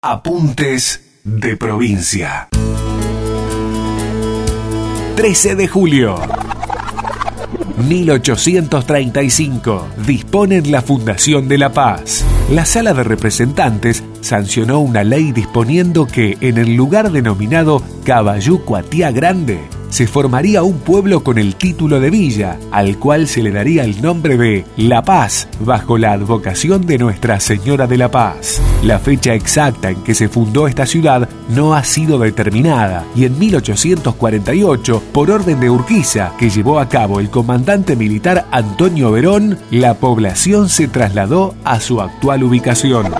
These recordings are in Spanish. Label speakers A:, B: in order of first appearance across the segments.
A: Apuntes de provincia. 13 de julio. 1835. Disponen la Fundación de la Paz. La Sala de Representantes sancionó una ley disponiendo que en el lugar denominado Caballú Cuatiá Grande se formaría un pueblo con el título de villa, al cual se le daría el nombre de La Paz, bajo la advocación de Nuestra Señora de la Paz. La fecha exacta en que se fundó esta ciudad no ha sido determinada, y en 1848, por orden de Urquiza, que llevó a cabo el comandante militar Antonio Verón, la población se trasladó a su actual ubicación.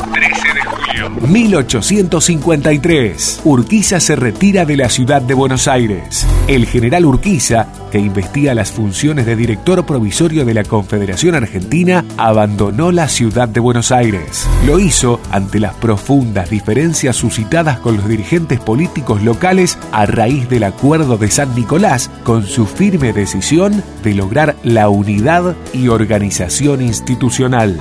A: 1853. Urquiza se retira de la ciudad de Buenos Aires. El general Urquiza, que investiga las funciones de director provisorio de la Confederación Argentina, abandonó la ciudad de Buenos Aires. Lo hizo ante las profundas diferencias suscitadas con los dirigentes políticos locales a raíz del Acuerdo de San Nicolás, con su firme decisión de lograr la unidad y organización institucional.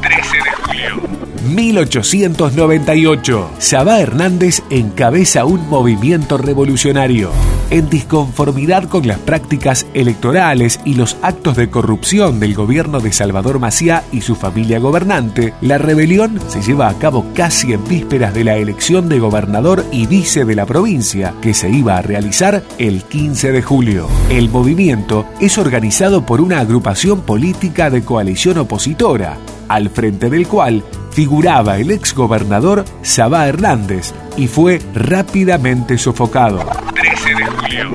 A: 1898. Sabá Hernández encabeza un movimiento revolucionario. En disconformidad con las prácticas electorales y los actos de corrupción del gobierno de Salvador Maciá y su familia gobernante, la rebelión se lleva a cabo casi en vísperas de la elección de gobernador y vice de la provincia, que se iba a realizar el 15 de julio. El movimiento es organizado por una agrupación política de coalición opositora, al frente del cual figuraba el exgobernador Sabá Hernández, y fue rápidamente sofocado. 13 de julio.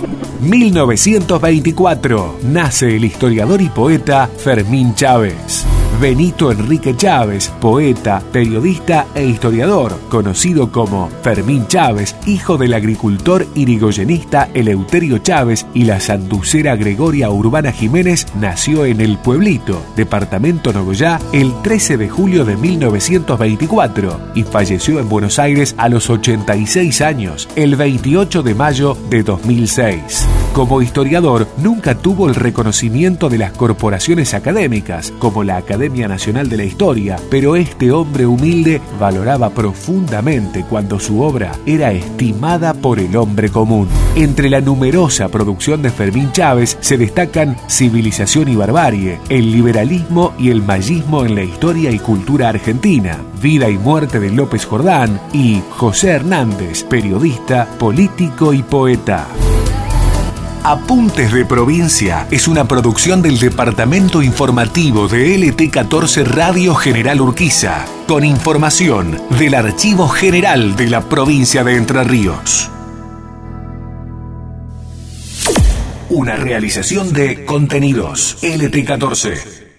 A: 1924. Nace el historiador y poeta Fermín Chávez. Benito Enrique Chávez, poeta, periodista e historiador, conocido como Fermín Chávez, hijo del agricultor irigoyenista Eleuterio Chávez y la sanducera Gregoria Urbana Jiménez, nació en El Pueblito, departamento Nogoyá, el 13 de julio de 1924 y falleció en Buenos Aires a los 86 años, el 28 de mayo de 2006. Como historiador, nunca tuvo el reconocimiento de las corporaciones académicas, como la Academia Nacional de la Historia, pero este hombre humilde valoraba profundamente cuando su obra era estimada por el hombre común. Entre la numerosa producción de Fermín Chávez se destacan Civilización y Barbarie, el liberalismo y el mayismo en la historia y cultura argentina, Vida y muerte de López Jordán y José Hernández, periodista, político y poeta. Apuntes de Provincia es una producción del Departamento Informativo de LT14 Radio General Urquiza, con información del Archivo General de la Provincia de Entre Ríos. Una realización de Contenidos LT14.